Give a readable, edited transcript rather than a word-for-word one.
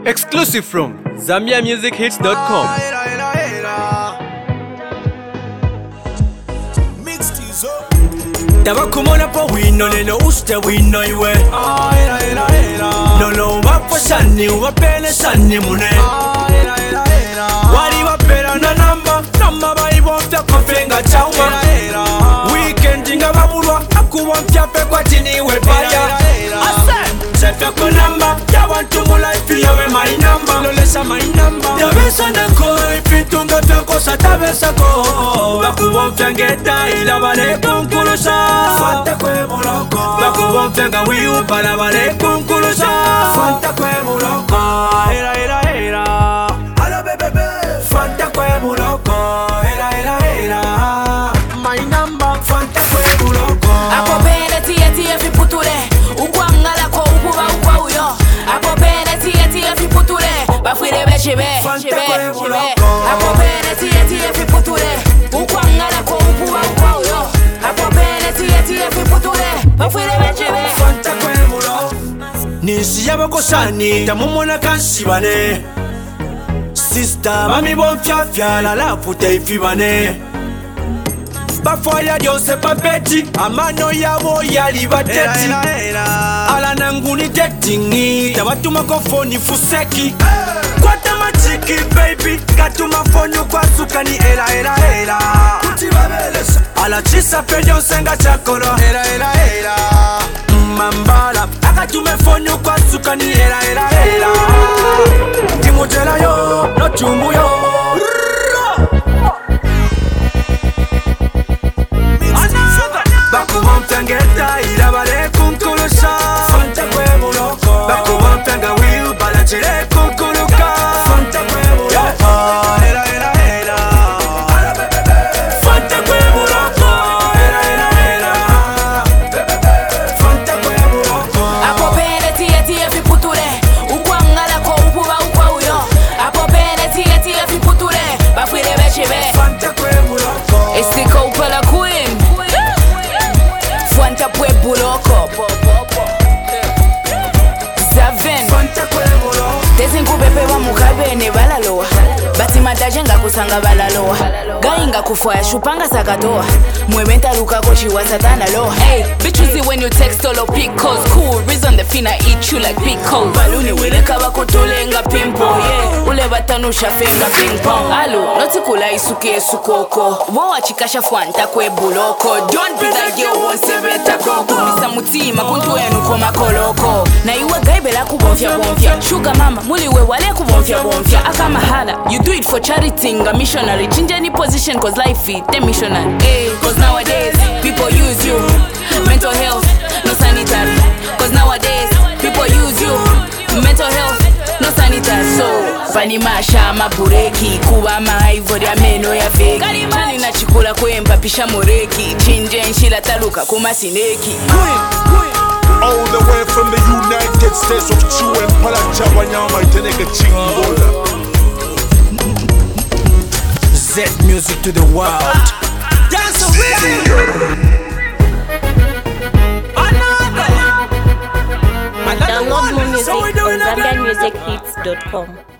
Exclusive from ZambiaMusicHits.com. Tabakumona po wino lelo uste wino iwe Lolo wapo sani wapele sani mune Wari wapela na namba Nama baibonta kofenga chauma Weekend inga babulwa Akuwontia pe kwa tini webaya Ase Sefe ko namba Ya wantu mu life yawe my number Lolesa my number Ya besa nako Ifitunga tanko sa tabesa ko Bakuwontia ngeta ila wale konkurusa Fanta kwe muloko Bakuwontia wiu para wale konkurusa Fanta kwe muloko Era era era Hala bebebe Fanta kwe muloko Era era era My number Fanta kwe muloko Akopene tiye fiputule Ukwangala ko ukuba ukwa uyo Akopene tiye fiputule Bafwire bechibe Akopene tiye fiputule Ukwangala ko ukuba ukwa uyo Akopene tiye fiputule Bafwire bechibe Fanta kwe muloko Nisi yabakosani Tamumona kansibane Sister mami bonfyafya la la pute ifibane Bafoya diose papeti Amano yabo yali bateti Ala nanguni datingi Tabatuma kofoni fuseki Kwata machiki baby Katuma foni kwa sukani era era era Ala chisa pedio senga chakoro era era era Mambala Akatume foni kwa sukani era era era Timutela yo, no chumbu yo Bakuwamtangeta ila bale kunkulusha Fanta kwe muloko Bakuwamtanga wiu bala chile kunkuluka Fanta kwe muloko Era era era Fanta kwe muloko Era era era Fanta kwe muloko Akopene tiye fiputule Ukwangala ko ukuba ukwa uyo Akopene tiye fiputule Bafwire bechibe Fanta kwe muloko Estika upala queen Fanta pwe buloko Zaven Fanta kwe muloko Tezinkubepe wa mukabene balaloa Batimadaje nga kusanga balaloa Gainga kufwaya shupanga sakatoa Mwebenta luka kochi wa satana loa Hey, bitches when you text all of picos Cool, reason the fina eat you like pickles Baluni wileka bako tolenga pimple Yeah, ule batanusha fenga ping pong Alu, noti kula isuke sukoko Wawa chikasha Fanta kwe buloko Don't be that girl won't se beta koko Misa mutima kuntu enu koma koloko Na iwe gaibe la kubonfya bonfya Sugar mama, muliwe wale kubonfya bonfya Aka mahala, you do it for charity nga missionary Change any position cause life it, the missionary hey, cause nowadays, people use you Mental health, no sanitary Cause nowadays, people use you Mental health, no sanitary So, panimasha mabureki Kuwa maivori ya meno ya feki Kalimani na chikula kwempa pisha moreki Chinje nshila taluka kumasineki All the way from the United States of Chu and Palacha Wanyama Itenega Chingola Z music to the world Dance Download more music on ZambiaMusicHits.com.